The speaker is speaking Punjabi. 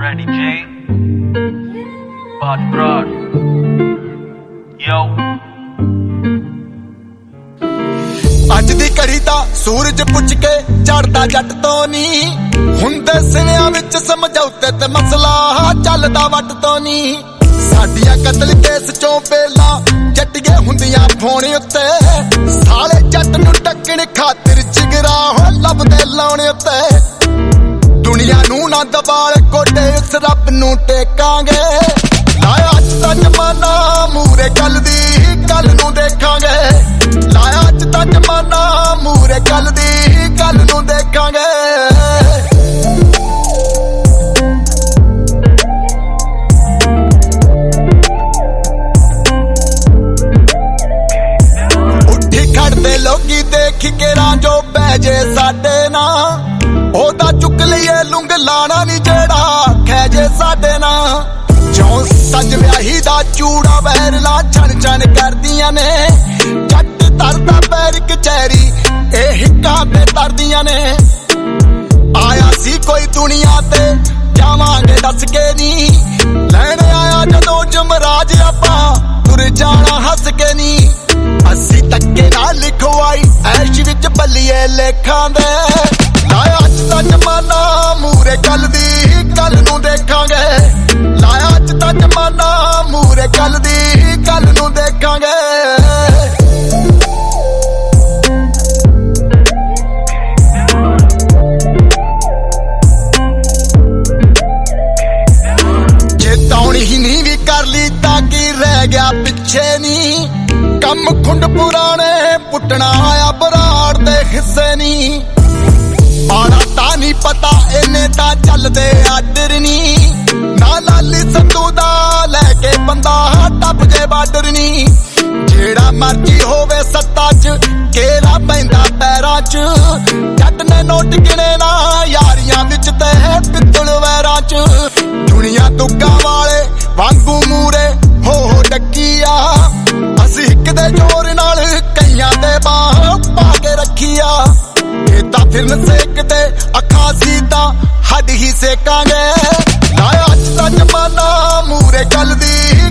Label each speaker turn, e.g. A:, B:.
A: Ready J, Bad Broad, yo।
B: ਅੱਜ ਦੀ ਘੜੀ ਦਾ ਸੂਰਜ ਪੁੱਛ ਕੇ ਚੜਦਾ ਜੱਟ ਤੋਂ ਨੀ ਹੁੰਦੇ ਸਿਨਿਆਂ ਵਿੱਚ ਸਮਝੌਤੇ ਤੇ ਮਸਲਾ ਚੱਲਦਾ ਵੱਟ ਤੋਂ ਨੀ। ਸਾਡੀਆਂ ਕਤਲ ਕੇਸ ਚੋਂ ਬੇਲਾ ਜੱਟੀਏ ਹੁੰਦੀਆਂ ਫੋਨ ਉੱਤੇ ਸਾਲੇ ਜੱਟ ਨੂੰ ਟੱਕਣ ਖਾਤਰ ਜਿਗਰਾ ਹੋ ਲੱਭਦੇ ਲਾਉਣੇ ਉੱਤੇ। ਦੁਨੀਆ ਨੂੰ ਨਾ ਦਬਾਲ ਕੋਡੇ ਇਸ ਰੱਬ ਨੂੰ ਟੇਕਾਂਗੇ ਲਾਇਆ ਅੱਜ ਦਾ ਜ਼ਮਾਨਾ ਮੂਰੇ ਕੱਲ ਦੀ ਕੱਲ ਨੂੰ ਦੇਖਾਂਗੇ। ਲਾਇਆ ਅੱਜ ਦਾ ਜ਼ਮਾਨਾ ਮੂਰੇ ਕੱਲ ਦੀ ਕੱਲ ਨੂੰ ਦੇਖਾਂਗੇ। ਉੱਠੀ ਖੜਦੇ ਲੋਕੀ ਦੇਖ ਕੇ ਰਾਂਝੋ ਬਹਿ ਜੇ ਸਾਡੇ ਨਾਲ ਉਹਦਾ ਚੁੱਕ ਲਈਏ ਲੁੰਗ ਲਾਣਾ ਨੀ ਜਿਹੜਾ ਖੈ ਜੇ ਸਾਡੇ ਨਾਲ। ਜਿਉਂ ਸੱਜ ਵਿਆਹੀ ਦਾ ਚੂੜਾ ਵਹਿਰਲਾ ਛਣ ਛਣ ਕਰਦੀਆਂ ਨੇ ਜੱਟ ਤਰਦਾ ਪੈਰ ਕਚਹਿਰੀ ਇਹ ਹਿੱਕਾਂ ਤੇ ਤਰਦੀਆਂ ਨੇ। ਆਇਆ ਸੀ ਕੋਈ ਦੁਨੀਆ ਤੇ ਜਾਵਾਂਗੇ ਦੱਸ ਕੇ ਨੀ ਲੈਣ ਆਇਆ ਜਦੋਂ ਜਮਰਾਜ ਆਪਾਂ ਤੁਰ ਜਾਣਾ ਹੱਸ ਕੇ ਨੀ। ਅਸੀਂ ਧੱਕੇ ਨਾਲ ਲਿਖਵਾਈ ਐਸ਼ ਵਿੱਚ ਬੱਲੀਏ ਲੇਖਾਂ ਦੇ ਲਾਇਆ ਅੱਜ ਦਾ ਜ਼ਮਾਨਾ ਮੂਰੇ ਕੱਲ ਦੀ ਕੱਲ ਨੂੰ ਦੇਖਾਂਗੇ। ਲਾਇਆ ਅੱਜ ਦਾ ਜ਼ਮਾਨਾ ਮੂਰੇ ਕੱਲ ਦੀ ਕੱਲ ਨੂੰ ਦੇਖਾਂਗੇ। ਜੇ ਤੌਣੀ ਹੀ ਨਹੀਂ ਵੀ ਕਰ ਲਈ ਤਾਂ ਕੀ ਰਹਿ ਗਿਆ ਪਿੱਛੇ ਨੀ। ਕੰਮ ਖੁੰਡ ਪੁਰਾਣੇ ਪੁੱਟਣਾ ਆਇਆ ਬਰਾੜ ਦੇ ਹਿੱਸੇ ਨੀ। ਆੜਾ ਤਾਂ ਨਹੀਂ ਪਤਾ ਇਹਨੇ ਤਾਂ ਚੱਲਦੇ ਆਡਰ ਨੀ ਨਾ ਲਾਲੀ ਸੰਧੂ ਦਾ ਲੈ ਕੇ ਬੰਦਾ ਟੱਪ ਜੇ ਬਾਰਡਰ ਨੀ। ਜਿਹੜਾ ਮਰਜੀ ਹੋਵੇ ਸੱਤਾ ਚ ਘੇਰਾ ਪੈਂਦਾ ਪੈਰਾਂ ਚ ਜੱਟ ਨੇ ਨੋਟ ਗਿਣੇ ਨਾ ਯਾਰੀਆਂ ਵਿੱਚ ਤੇ ਪਿੱਤਲ ਵੈਰਾਂ ਚ। ਦੁਨੀਆ ਤੁੱਕਾਂ ਵਾਲੇ ਵਾਂਗੂ ਮੂਰੇ ਹੋ ਡੱਕੀ ਆ ਅਸੀਂ ਇੱਕ ਦੇ ਜ਼ੋਰ ਨਾਲ ਕਈਆਂ ਦੇ ਬਾਹ ਪਾ ਕੇ ਰੱਖੀ ਆ। ਇਹ ਤਾਂ ਫਿਰਨ ਸੇਕਦੇ ਅੱਖਾਂ ਸੀ ਤਾਂ ਹੱਡ ਹੀ ਸੇਕਾਂਗੇ। ਲਾਇਆ ਅੱਜ ਦਾ ਜ਼ਮਾਨਾ ਮੂਰੇ ਕੱਲ ਦੀ